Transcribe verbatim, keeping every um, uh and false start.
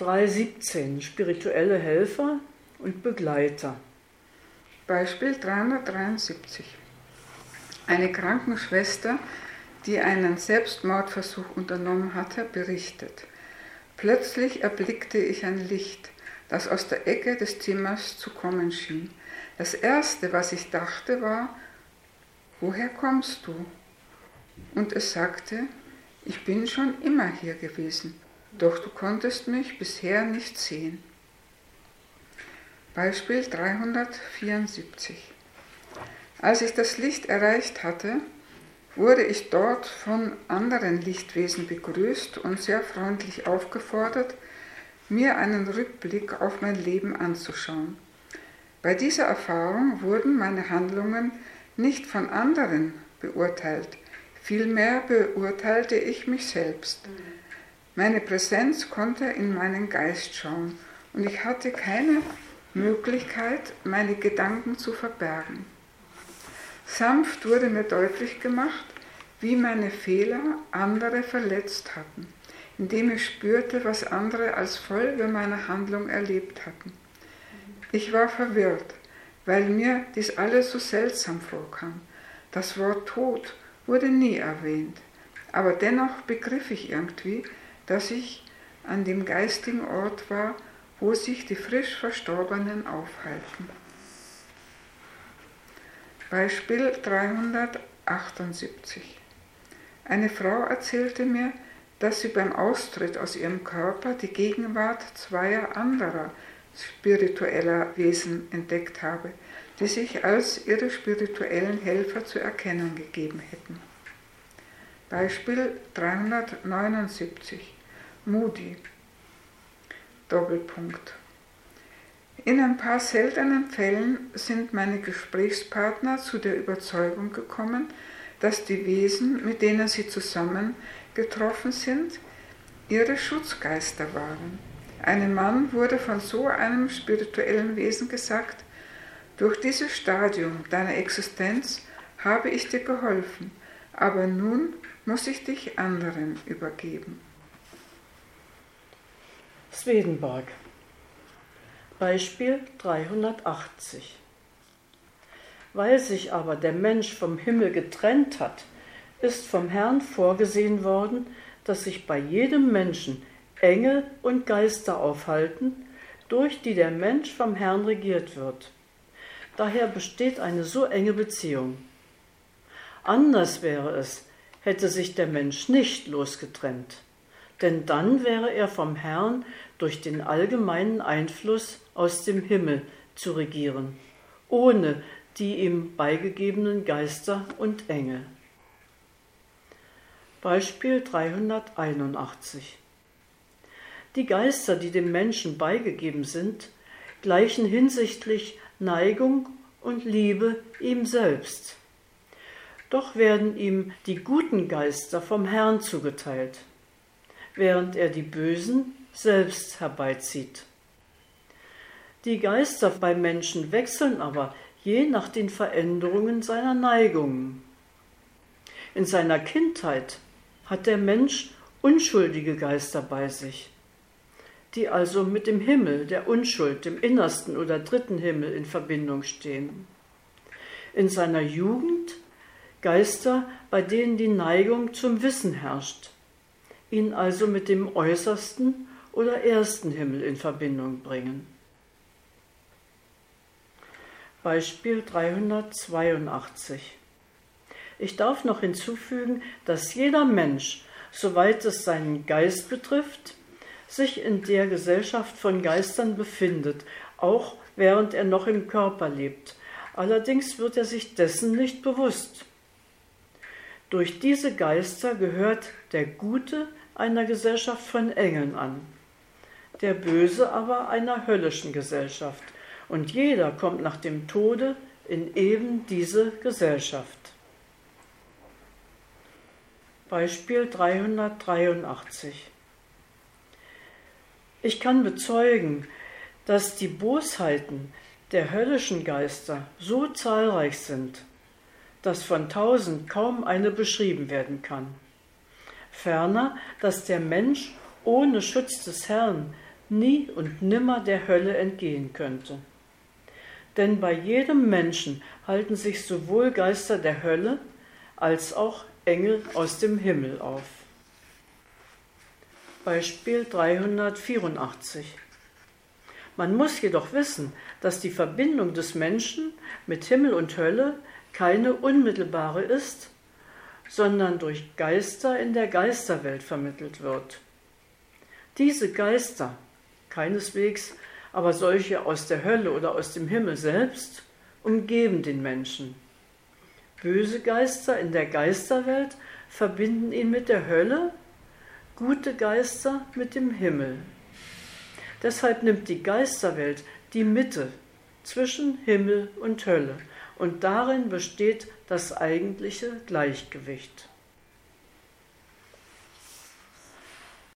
drei siebzehn. Spirituelle Helfer und Begleiter. Beispiel dreihundertdreiundsiebzig. Eine Krankenschwester, die einen Selbstmordversuch unternommen hatte, berichtet: Plötzlich erblickte ich ein Licht, das aus der Ecke des Zimmers zu kommen schien. Das Erste, was ich dachte, war: Woher kommst du? Und es sagte: Ich bin schon immer hier gewesen, doch du konntest mich bisher nicht sehen. Beispiel dreihundertvierundsiebzig. Als ich das Licht erreicht hatte, wurde ich dort von anderen Lichtwesen begrüßt und sehr freundlich aufgefordert, mir einen Rückblick auf mein Leben anzuschauen. Bei dieser Erfahrung wurden meine Handlungen nicht von anderen beurteilt, vielmehr beurteilte ich mich selbst. Meine Präsenz konnte in meinen Geist schauen und ich hatte keine Möglichkeit, meine Gedanken zu verbergen. Sanft wurde mir deutlich gemacht, wie meine Fehler andere verletzt hatten, indem ich spürte, was andere als Folge meiner Handlung erlebt hatten. Ich war verwirrt, weil mir dies alles so seltsam vorkam. Das Wort Tod wurde nie erwähnt, aber dennoch begriff ich irgendwie, dass ich an dem geistigen Ort war, wo sich die frisch Verstorbenen aufhalten. Beispiel dreihundertachtundsiebzig. Eine Frau erzählte mir, dass sie beim Austritt aus ihrem Körper die Gegenwart zweier anderer spiritueller Wesen entdeckt habe, die sich als ihre spirituellen Helfer zu erkennen gegeben hätten. Beispiel dreihundertneunundsiebzig. Moody. Doppelpunkt. In ein paar seltenen Fällen sind meine Gesprächspartner zu der Überzeugung gekommen, dass die Wesen, mit denen sie zusammen getroffen sind, ihre Schutzgeister waren. Einem Mann wurde von so einem spirituellen Wesen gesagt: Durch dieses Stadium deiner Existenz habe ich dir geholfen, aber nun muss ich dich anderen übergeben. Swedenborg. Beispiel dreihundertachtzig. Weil sich aber der Mensch vom Himmel getrennt hat, ist vom Herrn vorgesehen worden, dass sich bei jedem Menschen Engel und Geister aufhalten, durch die der Mensch vom Herrn regiert wird. Daher besteht eine so enge Beziehung. Anders wäre es, hätte sich der Mensch nicht losgetrennt, denn dann wäre er vom Herrn durch den allgemeinen Einfluss aus dem Himmel zu regieren, ohne die ihm beigegebenen Geister und Engel. Beispiel dreihunderteinundachtzig. Die Geister, die dem Menschen beigegeben sind, gleichen hinsichtlich Neigung und Liebe ihm selbst. Doch werden ihm die guten Geister vom Herrn zugeteilt, während er die bösen selbst herbeizieht. Die Geister bei Menschen wechseln aber je nach den Veränderungen seiner Neigungen. In seiner Kindheit hat der Mensch unschuldige Geister bei sich, die also mit dem Himmel der Unschuld, dem innersten oder dritten Himmel in Verbindung stehen. In seiner Jugend Geister, bei denen die Neigung zum Wissen herrscht, ihn also mit dem äußersten oder ersten Himmel in Verbindung bringen. Beispiel dreihundertzweiundachtzig. Ich darf noch hinzufügen, dass jeder Mensch, soweit es seinen Geist betrifft, sich in der Gesellschaft von Geistern befindet, auch während er noch im Körper lebt. Allerdings wird er sich dessen nicht bewusst. Durch diese Geister gehört der Gute einer Gesellschaft von Engeln an, der Böse aber einer höllischen Gesellschaft. Und jeder kommt nach dem Tode in eben diese Gesellschaft. Beispiel dreihundertdreiundachtzig. Ich kann bezeugen, dass die Bosheiten der höllischen Geister so zahlreich sind, dass von tausend kaum eine beschrieben werden kann. Ferner, dass der Mensch ohne Schutz des Herrn nie und nimmer der Hölle entgehen könnte. Denn bei jedem Menschen halten sich sowohl Geister der Hölle als auch Engel aus dem Himmel auf. Beispiel dreihundertvierundachtzig. Man muss jedoch wissen, dass die Verbindung des Menschen mit Himmel und Hölle keine unmittelbare ist, sondern durch Geister in der Geisterwelt vermittelt wird. Diese Geister, keineswegs aber solche aus der Hölle oder aus dem Himmel selbst, umgeben den Menschen. Böse Geister in der Geisterwelt verbinden ihn mit der Hölle, gute Geister mit dem Himmel. Deshalb nimmt die Geisterwelt die Mitte zwischen Himmel und Hölle und darin besteht das eigentliche Gleichgewicht.